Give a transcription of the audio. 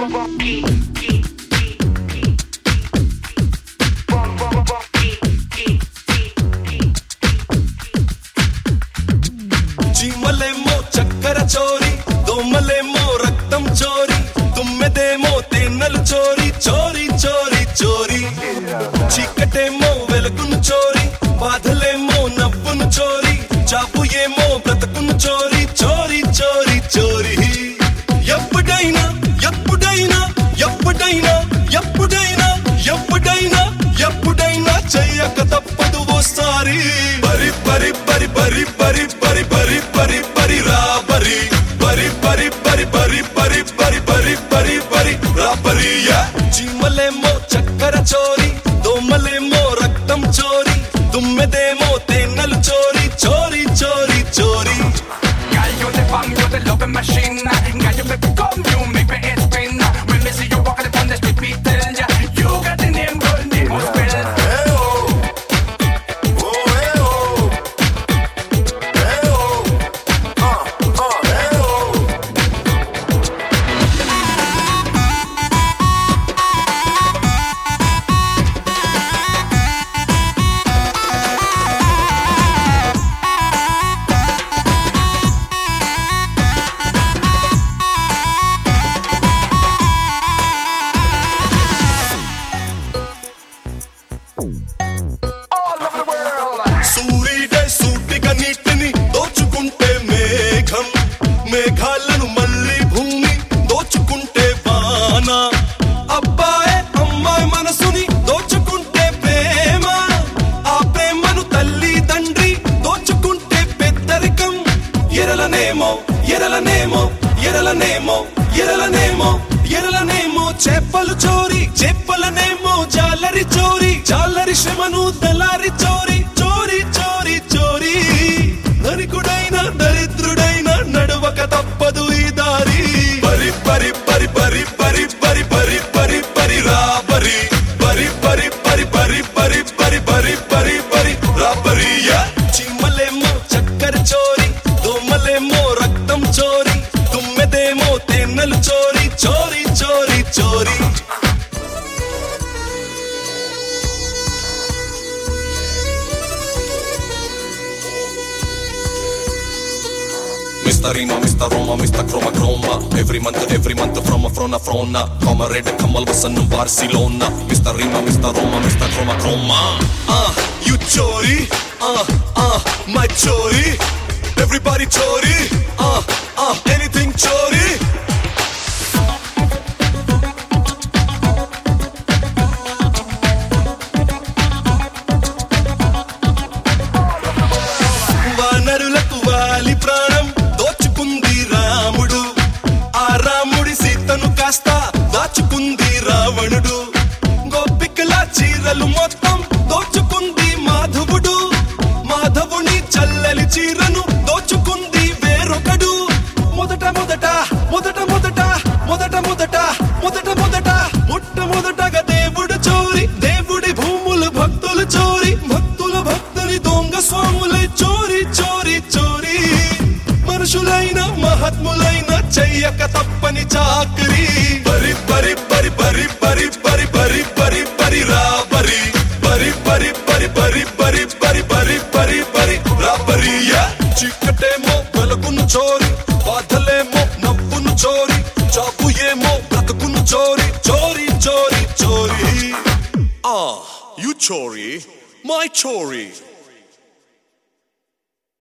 చీమలేమో చక్కెర చోరీ, దోమలేమో రక్తం చోరీ, తుమ్మెదేమో తేనెలు చోరీ, చోరీ చోరీ చోరీ. చీకటేమో వెలుగును చోరీ, బాధలేమో నవ్వును చోరీ, చాపు ఏమో బ్రతుకును చోరీ, చోరీ చోరీ చోరీ. ఎప్పుడైనా ఎప్పుడైనా ఎప్పుడైనా ఎప్పుడైనా ఎప్పుడైనా ఎప్పుడైనా చెయ్యక తప్పదు ఓసారి. బరి బరి బరి బరి బరి బరి బరి బరి బరి రా బరి బరి బరి బరి బరి బరి బరి బరి బరి బరి రా బరి. చీమలేమో చక్కెర చోరీ, దోమలేమో రక్తం చోరీ, తుమ్మెదేమో తేనెలు చోరీ, చోరీ చోరీ చోరీ. Girl, you're the bomb, you're the loving machine. Girl, you make me come, you make me head spin. When me see you walking upon the street, me tell ya, you got the name, girl, name must spell. Hey oh, oh hey oh, hey oh, hey oh. All over the world. సూర్యుడే సూటిగా నీటిని దోచుకుంటే మేఘం, మేఘాలను మళ్ళీ భూమి దోచుకుంటే వాన. అబ్బాయే అమ్మాయి మనసుని దోచుకుంటే ప్రేమ, ఆ ప్రేమను తల్లి తండ్రి దోచుకుంటే పెద్దరికం. ఎరలనేమో ఎరలనేమో ఎరలనేమో ఎరలనేమో ఎరలనేమో చేపలు చోరీ, చేపలనేమో జాలరి చోరీ, జాలరి శ్రమను తెల్లారి చోరీ, చోరీ చోరీ చోరీ. ధనికుడైన దరిద్రుడైన నడువక తప్పదు ఈ దారి. బరి బరి బరి బరి బరి బరి బరి బరి బరి రా బరి బరి బరి బరి బరి బరి బరి బరి బరి బరి రా బరి. చీమలేమో చక్కెర చోరీ, దోమలేమో రక్తం చోరీ, తుమ్మెదేమో తేనెలు చోరీ, చోరీ చోరీ చోరీ. Mr. Rima, Mr. Roma, Mr. Chroma Chroma. Every month from a frona. Come red, come al wasan Barcelona. Mr. Rima, Mr. Roma, Mr. Chroma Chroma. You chori, my chori. Everybody chori, anything chori. వానరులకు వాలి ప్రాణం దోచుకుంది రాముడు, ఆ రాముడి సీతను కాస్త దాచుకుంది రావణుడు. గోపికల చీరలు మొత్తం దోచుకుంది మాధవుడు, మాధవుని చల్లలి చీరను దోచుకుంది వేరొకడు. మొదట మొదట మొదట మొదట మొదట మొదట మొదట మొదట మొట్టమొదటగా దేవుడు చోరీ, దేవుడి భూములు భక్తులు చోరీ, భక్తుల భక్తుని దొంగ స్వాములై చోరీ చోరీ చోరీ. మనుషులైన మహాత్ములైన చెయ్యక తప్పని చాకరీ. బరి బరి బరి బరి బరి బరి బరి బరి బరి రా బరి బరి బరి బరి బరి బరి బరి బరి బరి బరి రా బరి. చీకటేమో వెలుగును చోరీ, బాధలేమో నవ్వును చోరీ, చాపు ఏమో బ్రతుకును చోరీ, చోరీ చోరీ చోరీ. You chori, my chori.